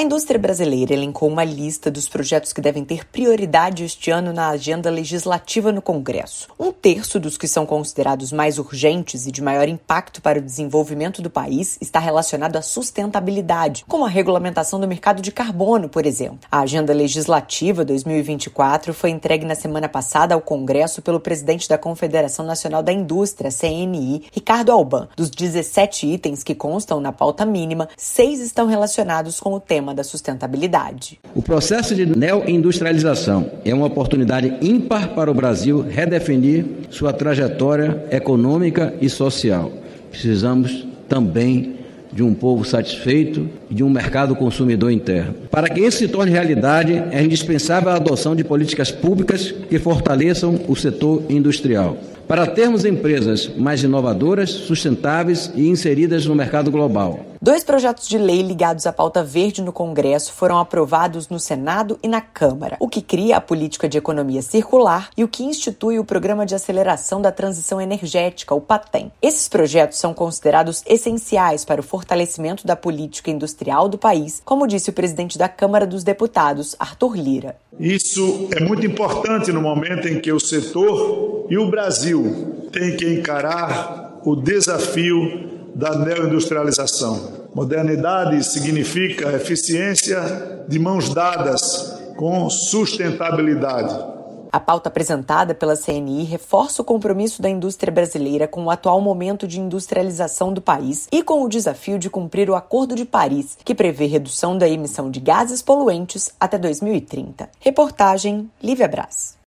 indústria brasileira elencou uma lista dos projetos que devem ter prioridade este ano na agenda legislativa no Congresso. Um terço dos que são considerados mais urgentes e de maior impacto para o desenvolvimento do país está relacionado à sustentabilidade, como a regulamentação do mercado de carbono, por exemplo. A agenda legislativa 2024 foi entregue na semana passada ao Congresso pelo presidente da Confederação Nacional da Indústria, CNI, Ricardo Alban. Dos 17 itens que constam na pauta mínima, 6 estão relacionados com o tema da sustentabilidade. O processo de neoindustrialização é uma oportunidade ímpar para o Brasil redefinir sua trajetória econômica e social. Precisamos também de um povo satisfeito e de um mercado consumidor interno. Para que isso se torne realidade, é indispensável a adoção de políticas públicas que fortaleçam o setor industrial. Para termos empresas mais inovadoras, sustentáveis e inseridas no mercado global. 2 projetos de lei ligados à pauta verde no Congresso foram aprovados no Senado e na Câmara, o que cria a política de economia circular e o que institui o Programa de Aceleração da Transição Energética, o PATEM. Esses projetos são considerados essenciais para o fortalecimento da política industrial do país, como disse o presidente da Câmara dos Deputados, Arthur Lira. Isso é muito importante no momento em que o setor e o Brasil têm que encarar o desafio da neoindustrialização. Modernidade significa eficiência de mãos dadas com sustentabilidade. A pauta apresentada pela CNI reforça o compromisso da indústria brasileira com o atual momento de industrialização do país e com o desafio de cumprir o Acordo de Paris, que prevê redução da emissão de gases poluentes até 2030. Reportagem Lívia Braz.